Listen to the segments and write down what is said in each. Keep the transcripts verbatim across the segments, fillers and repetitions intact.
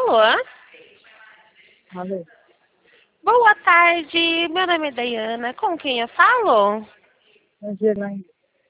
Alô? Alô? Boa tarde, meu nome é Dayana. Com quem eu falo? Angelina.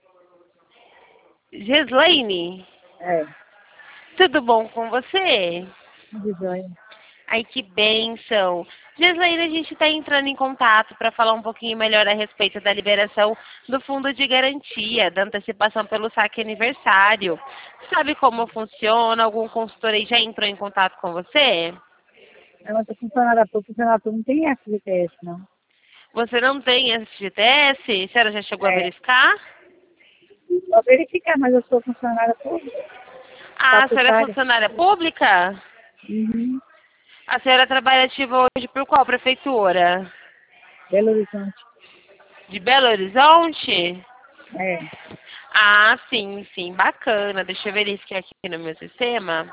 Gislaine? É, Tudo bom com você? de joia. Ai, que bênção. Gislaine, a gente está entrando em contato para falar um pouquinho melhor a respeito da liberação do fundo de garantia, da antecipação pelo saque aniversário. Sabe como funciona? Algum consultor aí já entrou em contato com você? Ela está funcionária pública, funcionária pública não tem F G T S, não. Você não tem F G T S? A senhora já chegou a É, verificar? vou verificar, mas eu sou funcionária pública, Ah, a senhora é estatutária. funcionária pública? Uhum. A senhora trabalha ativa hoje por qual prefeitura? Belo Horizonte. De Belo Horizonte? É. Ah, sim, sim, bacana. Deixa eu verificar aqui no meu sistema.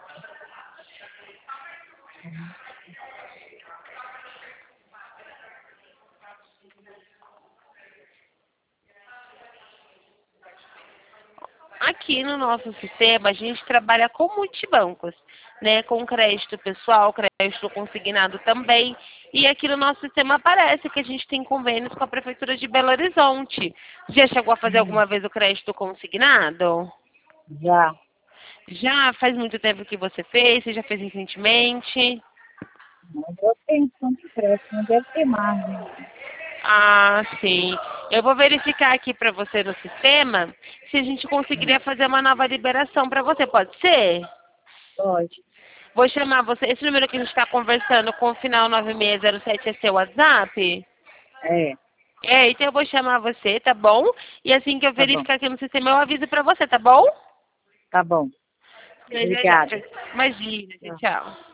Aqui no nosso sistema, a gente trabalha com multibancos, né? Com crédito pessoal, crédito consignado também. E aqui no nosso sistema aparece que a gente tem convênios com a Prefeitura de Belo Horizonte. Já chegou a fazer Hum. alguma vez o crédito consignado? Já. Já faz muito tempo que você fez? Você já fez recentemente? Mas eu tenho som de crédito, não deve ter margem. Ah, sim. Eu vou verificar aqui para você no sistema se a gente conseguiria fazer uma nova liberação para você. Pode ser? Pode. Vou chamar você. Esse número que a gente está conversando com o final nove seis zero sete é seu WhatsApp? É, É, então eu vou chamar você, tá bom? E assim que eu tá bom. verificar aqui no sistema, eu aviso para você, tá bom? Tá bom. Já, já, já. Obrigada. Imagina, Tchau. tchau.